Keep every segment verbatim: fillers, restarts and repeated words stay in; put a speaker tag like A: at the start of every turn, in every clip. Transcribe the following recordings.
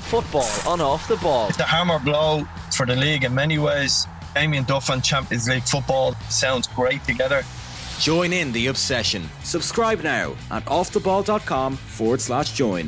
A: Football on Off the Ball.
B: It's a hammer blow for the league in many ways. Damien Duff and Champions League football sounds great together.
C: Join in the obsession. Subscribe now at offtheball.com forward slash join.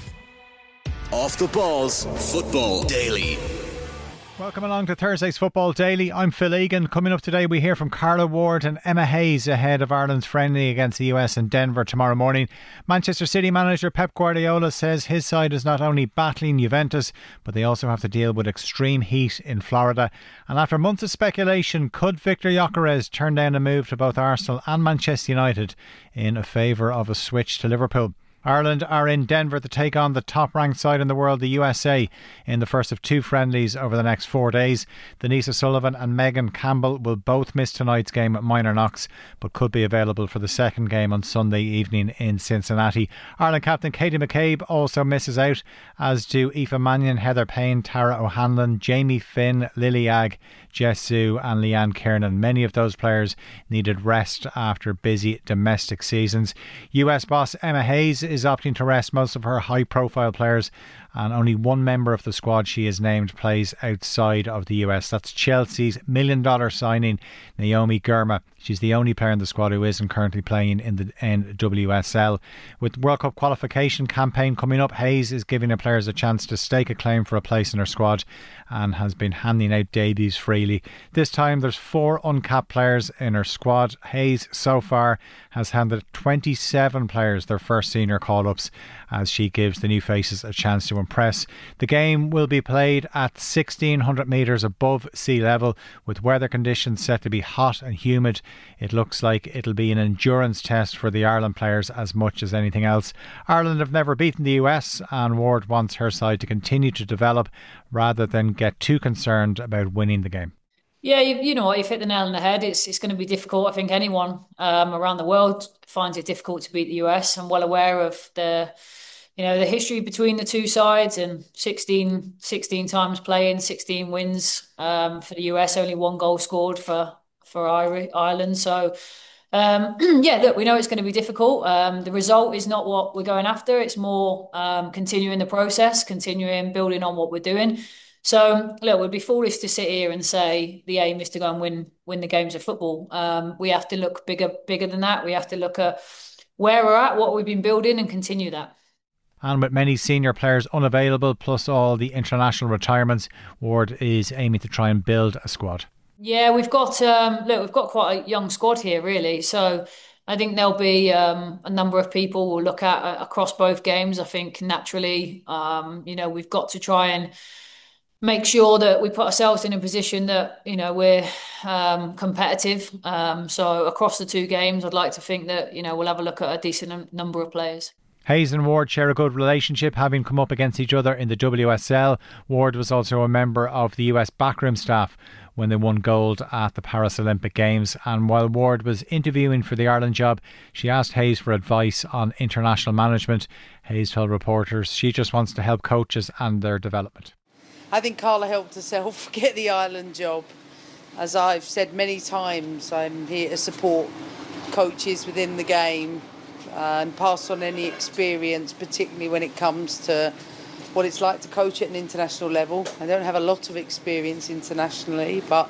C: Off the Ball's Football Daily.
D: Welcome along to Thursday's Football Daily. I'm Phil Egan. Coming up today, we hear from Carla Ward and Emma Hayes ahead of Ireland's friendly against the U S in Denver tomorrow morning. Manchester City manager Pep Guardiola says his side is not only battling Juventus, but they also have to deal with extreme heat in Florida. And after months of speculation, could Victor Gyökeres turn down a move to both Arsenal and Manchester United in a favour of a switch to Liverpool? Ireland are in Denver to take on the top-ranked side in the world, the U S A, in the first of two friendlies over the next four days. Denise O'Sullivan and Megan Campbell will both miss tonight's game at Minor Knox, but could be available for the second game on Sunday evening in Cincinnati. Ireland captain Katie McCabe also misses out, as do Aoife Mannion, Heather Payne, Tara O'Hanlon, Jamie Finn, Lily Agg, Jess Sue and Leanne Kiernan. Many of those players needed rest after busy domestic seasons. U S boss Emma Hayes is opting to rest most of her high profile players, and only one member of the squad she has named plays outside of the U S. That's Chelsea's million dollar signing Naomi Girma. She's the only player in the squad who isn't currently playing in the N W S L. With World Cup qualification campaign coming up, Hayes is giving her players a chance to stake a claim for a place in her squad and has been handing out debuts freely. This time there's four uncapped players in her squad. Hayes so far has handed twenty-seven players their first senior call-ups as she gives the new faces a chance to impress. The game will be played at sixteen hundred metres above sea level, with weather conditions set to be hot and humid. It looks like it'll be an endurance test for the Ireland players as much as anything else. Ireland have never beaten the U S, and Ward wants her side to continue to develop rather than get too concerned about winning the game.
E: Yeah, you, you know, you've hit the nail on the head. It's it's going to be difficult. I think anyone um, around the world finds it difficult to beat the U S. I'm well aware of the, you know, the history between the two sides, and sixteen, sixteen times playing, sixteen wins um, for the U S, only one goal scored for for Ireland. So, um, yeah, look, we know it's going to be difficult. Um, the result is not what we're going after. It's more um, continuing the process, continuing building on what we're doing. So, look, we'd be foolish to sit here and say the aim is to go and win win the games of football. Um, we have to look bigger bigger than that. We have to look at where we're at, what we've been building, and continue that.
D: And with many senior players unavailable, plus all the international retirements, Ward is aiming to try and build a squad.
E: Yeah, we've got um, look, we've got quite a young squad here, really. So I think there'll be um, a number of people we'll look at uh, across both games. I think naturally, um, you know, we've got to try and make sure that we put ourselves in a position that, you know, we're um, competitive. Um, so across the two games, I'd like to think that, you know, we'll have a look at a decent number of players.
D: Hayes and Ward share a good relationship, having come up against each other in the W S L. Ward was also a member of the U S backroom staff when they won gold at the Paris Olympic Games. And while Ward was interviewing for the Ireland job, she asked Hayes for advice on international management. Hayes told reporters she just wants to help coaches and their development.
F: I think Carla helped herself get the Ireland job. As I've said many times, I'm here to support coaches within the game uh, and pass on any experience, particularly when it comes to what it's like to coach at an international level. I don't have a lot of experience internationally, but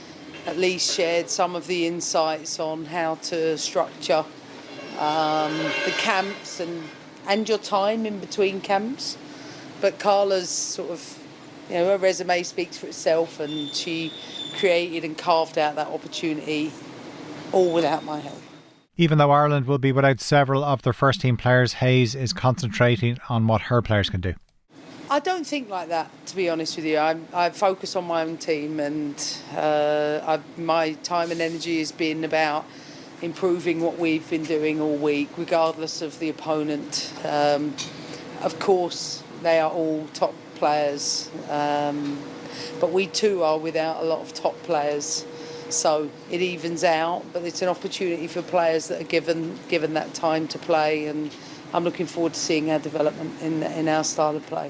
F: at least shared some of the insights on how to structure um, the camps and, and your time in between camps. But Carla's sort of, you know, her resume speaks for itself, and she created and carved out that opportunity all without my help.
D: Even though Ireland will be without several of their first team players, Hayes is concentrating on what her players can do.
F: I don't think like that, to be honest with you. I, I focus on my own team, and uh, I, my time and energy has been about improving what we've been doing all week, regardless of the opponent. Um, of course, they are all top players, um, but we too are without a lot of top players. So it evens out, but it's an opportunity for players that are given given that time to play, and I'm looking forward to seeing our development in in our style of play.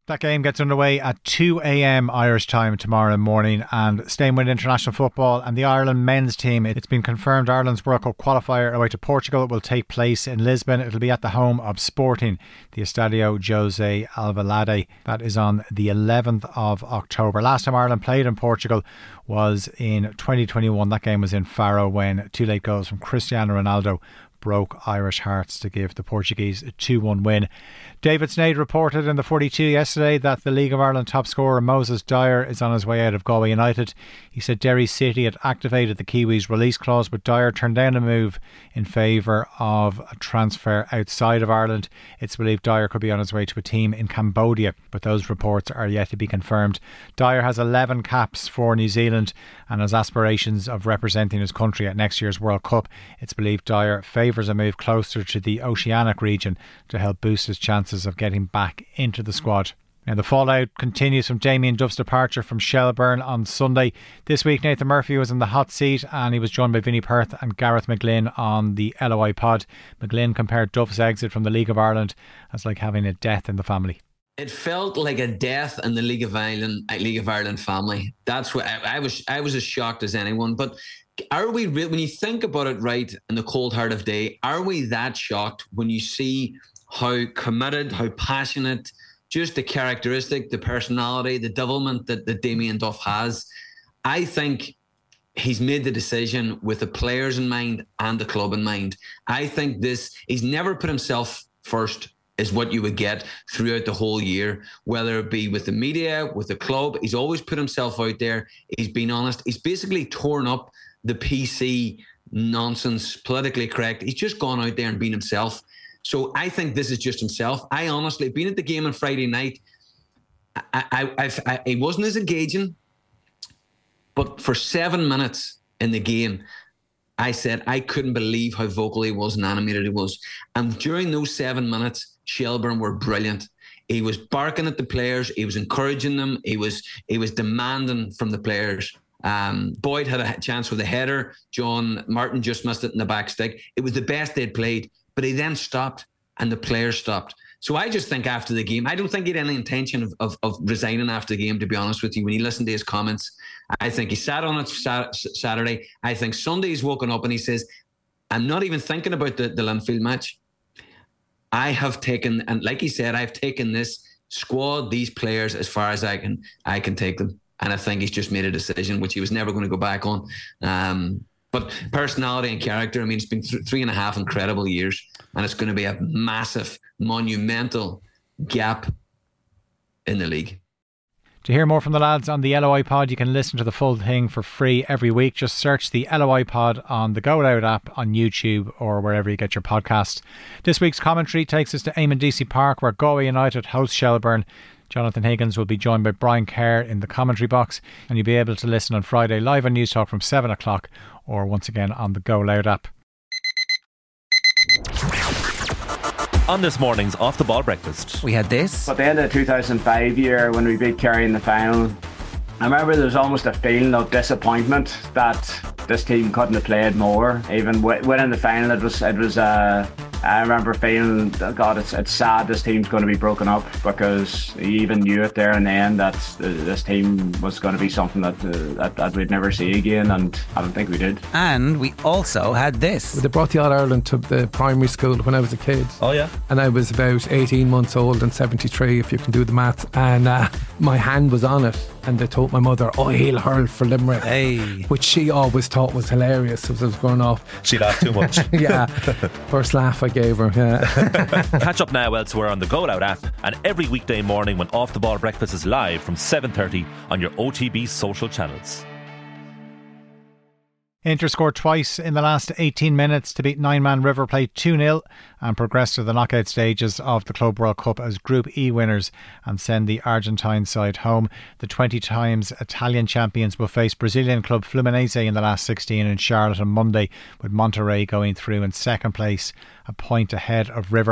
D: That game gets underway at two a.m. Irish time tomorrow morning. And staying with international football and the Ireland men's team, it's been confirmed Ireland's World Cup qualifier away to Portugal will take place in Lisbon. It'll be at the home of Sporting, the Estadio José Alvalade. That is on the eleventh of October. Last time Ireland played in Portugal was in twenty twenty-one. That game was in Faro when two late goals from Cristiano Ronaldo broke Irish hearts to give the Portuguese a two one win. David Sneyd reported in the forty-two yesterday that the League of Ireland top scorer Moses Dyer is on his way out of Galway United. He said Derry City had activated the Kiwis' release clause, but Dyer turned down a move in favour of a transfer outside of Ireland. It's believed Dyer could be on his way to a team in Cambodia, but those reports are yet to be confirmed. Dyer has eleven caps for New Zealand and has aspirations of representing his country at next year's World Cup. It's believed Dyer favours a move closer to the Oceanic region to help boost his chances of getting back into the squad. Now the fallout continues from Damien Duff's departure from Shelbourne on Sunday. This week Nathan Murphy was in the hot seat and he was joined by Vinnie Perth and Gareth McGlynn on the L O I pod. McGlynn compared Duff's exit from the League of Ireland as like having a death in the family.
G: It felt like a death in the League of Ireland, League of Ireland family. That's what I, I was. I was as shocked as anyone. But are we, re- when you think about it, right, in the cold heart of day, are we that shocked when you see how committed, how passionate, just the characteristic, the personality, the devilment that, that Damien Duff has? I think he's made the decision with the players in mind and the club in mind. I think this, he's never put himself first, is what you would get throughout the whole year, whether it be with the media, with the club. He's always put himself out there. He's been honest. He's basically torn up the P C nonsense, politically correct. He's just gone out there and been himself. So I think this is just himself. I honestly, being at the game on Friday night, I, I, I've, I, it wasn't as engaging, but for seven minutes in the game, I said I couldn't believe how vocal he was and animated he was. And during those seven minutes, Shelbourne were brilliant. He was barking at the players. He was encouraging them. He was he was demanding from the players. Um, Boyd had a chance with a header. John Martin just missed it in the back stick. It was the best they'd played. But he then stopped and the players stopped. So I just think after the game, I don't think he had any intention of, of, of resigning after the game, to be honest with you. When you listen to his comments, I think he sat on it Saturday. I think Sunday he's woken up and he says, I'm not even thinking about the, the Linfield match. I have taken, and like he said, I've taken this squad, these players, as far as I can I can take them. And I think he's just made a decision, which he was never going to go back on. Um, but personality and character, I mean, it's been th- three and a half incredible years, and it's going to be a massive, monumental gap in the league.
D: To hear more from the lads on the L O I pod, you can listen to the full thing for free every week. Just search the L O I pod on the Go Loud app on YouTube or wherever you get your podcasts. This week's commentary takes us to Eamon D C Park, where Galway United host Shelbourne. Jonathan Higgins will be joined by Brian Kerr in the commentary box, and you'll be able to listen on Friday live on News Talk from seven o'clock or once again on the Go Loud app.
H: On this morning's Off the Ball Breakfast,
I: we had this.
J: At the end of the two thousand five year, when we beat Kerry in the final, I remember there was almost a feeling of disappointment that this team couldn't have played more. Even winning the final, it was it was. Uh, I remember feeling, God, it's it's sad this team's going to be broken up, because you even knew it there in the end that this team was going to be something that, uh, that that we'd never see again, and I don't think we did.
I: And we also had this.
K: They brought the All-Ireland to the primary school when I was a kid.
H: Oh yeah.
K: And I was about eighteen months old and seventy-three, if you can do the math, and uh, my hand was on it, and they told my mother, oh, he'll hurl for Limerick,
I: hey.
K: which she always thought was hilarious as I was growing up.
H: She laughed too much.
K: Yeah, first laugh I gave her. Yeah.
H: Catch up now elsewhere on the Go Loud app and every weekday morning when Off the Ball Breakfast is live from seven thirty on your O T B social channels.
D: Inter scored twice in the last eighteen minutes to beat nine-man River Plate two nil and progress to the knockout stages of the Club World Cup as Group E winners and send the Argentine side home. The twenty times Italian champions will face Brazilian club Fluminense in the last sixteen in Charlotte on Monday, with Monterrey going through in second place, a point ahead of River.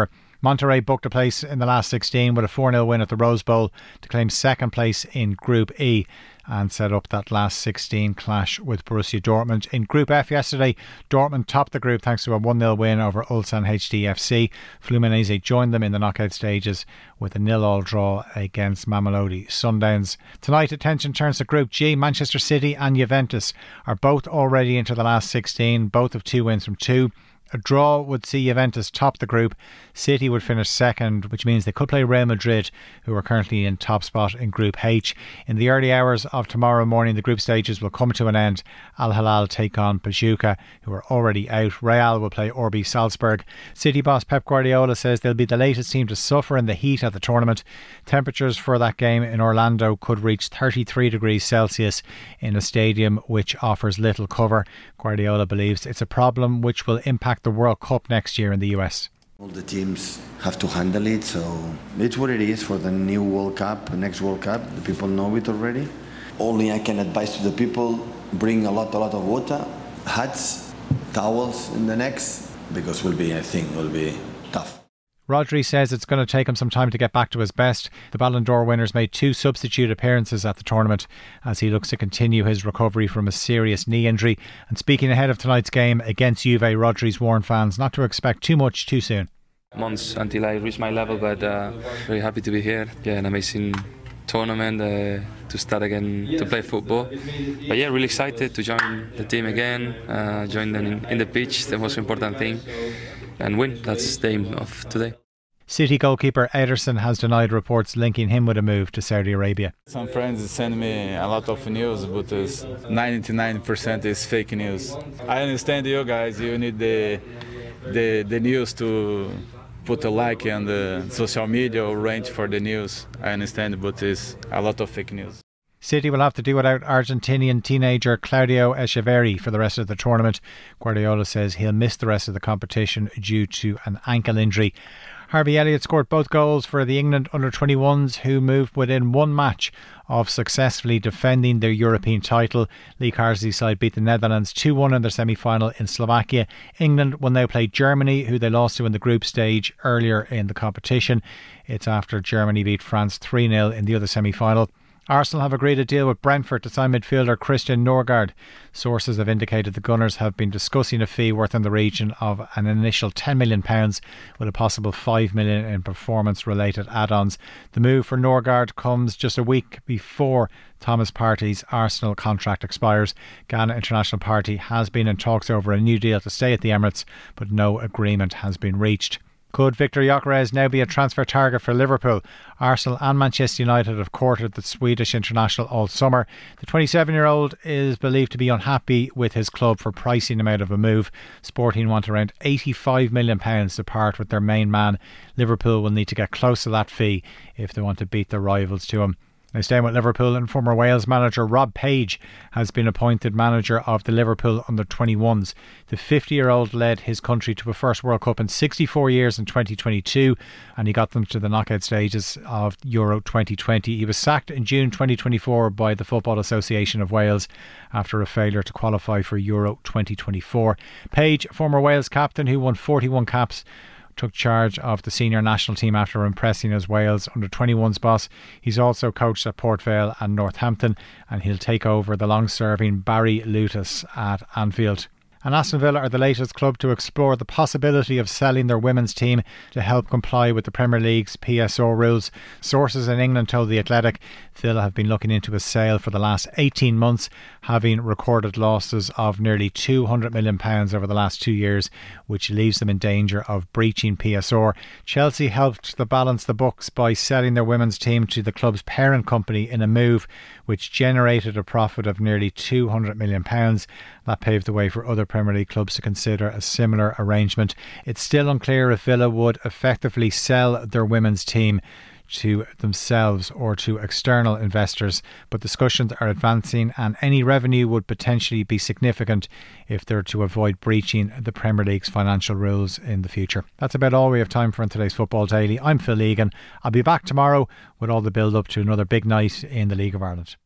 D: Monterrey booked a place in the last sixteen with a four nil win at the Rose Bowl to claim second place in Group E and set up that last sixteen clash with Borussia Dortmund. In Group F yesterday, Dortmund topped the group thanks to a one nil win over Ulsan H D F C. Fluminense joined them in the knockout stages with a nil all draw against Mamelodi Sundowns. Tonight, attention turns to Group G. Manchester City and Juventus are both already into the last sixteen, both have two wins from two. A draw would see Juventus top the group. City would finish second, which means they could play Real Madrid, who are currently in top spot in Group H. In the early hours of tomorrow morning, the group stages will come to an end. Al Hilal take on Pachuca, who are already out. Real will play R B Salzburg. City boss Pep Guardiola says they'll be the latest team to suffer in the heat at the tournament. Temperatures for that game in Orlando could reach thirty-three degrees Celsius in a stadium which offers little cover. Guardiola believes it's a problem which will impact the World Cup next year in the U S.
L: All the teams have to handle it, so it's what it is for the new World Cup, next World Cup. The people know it already. Only I can advise to the people, bring a lot, a lot of water, hats, towels in the necks, because will be, I think, will be tough.
D: Rodri says it's going to take him some time to get back to his best. The Ballon d'Or winners made two substitute appearances at the tournament as he looks to continue his recovery from a serious knee injury. And speaking ahead of tonight's game against Juve, Rodri's warned fans not to expect too much too soon.
M: Months until I reach my level, but uh, very happy to be here. Yeah, an amazing tournament uh, to start again to play football. But yeah, really excited to join the team again, uh, join them in, in the pitch, the most important thing, and win. That's the aim of today.
D: City goalkeeper Ederson has denied reports linking him with a move to Saudi Arabia.
N: Some friends send me a lot of news, but ninety-nine percent is fake news. I understand you guys, you need the, the, the news to put a like on the social media or range for the news. I understand, but it's a lot of fake news.
D: City will have to do without Argentinian teenager Claudio Echeverri for the rest of the tournament. Guardiola says he'll miss the rest of the competition due to an ankle injury. Harvey Elliott scored both goals for the England under twenty-ones, who moved within one match of successfully defending their European title. Lee Carsley's side beat the Netherlands two one in their semi-final in Slovakia. England will now play Germany, who they lost to in the group stage earlier in the competition. It's after Germany beat France three nil in the other semi-final. Arsenal have agreed a deal with Brentford to sign midfielder Christian Norgard. Sources have indicated the Gunners have been discussing a fee worth in the region of an initial ten million pounds with a possible five million pounds in performance-related add-ons. The move for Norgard comes just a week before Thomas Partey's Arsenal contract expires. Ghana International Party has been in talks over a new deal to stay at the Emirates, but no agreement has been reached. Could Victor Gyökeres now be a transfer target for Liverpool? Arsenal and Manchester United have courted the Swedish international all summer. The twenty-seven-year-old is believed to be unhappy with his club for pricing him out of a move. Sporting want around eighty-five million pounds to part with their main man. Liverpool will need to get close to that fee if they want to beat their rivals to him. Now, staying with Liverpool, and former Wales manager Rob Page has been appointed manager of the Liverpool under twenty-ones. The fifty-year-old led his country to a first World Cup in sixty-four years in twenty twenty-two, and he got them to the knockout stages of Euro twenty twenty. He was sacked in June twenty twenty-four by the Football Association of Wales after a failure to qualify for Euro twenty twenty-four. Page, former Wales captain who won forty-one caps, took charge of the senior national team after impressing as Wales under twenty-ones boss. He's also coached at Port Vale and Northampton, and he'll take over the long-serving Barry Lutis at Anfield. And Aston Villa are the latest club to explore the possibility of selling their women's team to help comply with the Premier League's P S O rules. Sources in England told The Athletic Villa have been looking into a sale for the last eighteen months, having recorded losses of nearly two hundred million pounds over the last two years, which leaves them in danger of breaching P S O. Chelsea helped to balance the books by selling their women's team to the club's parent company in a move which generated a profit of nearly two hundred million pounds. That paved the way for other Premier League clubs to consider a similar arrangement. It's still unclear if Villa would effectively sell their women's team to themselves or to external investors, but discussions are advancing and any revenue would potentially be significant if they're to avoid breaching the Premier League's financial rules in the future. That's about all we have time for in today's Football Daily. I'm Phil Egan. I'll be back tomorrow with all the build up to another big night in the League of Ireland.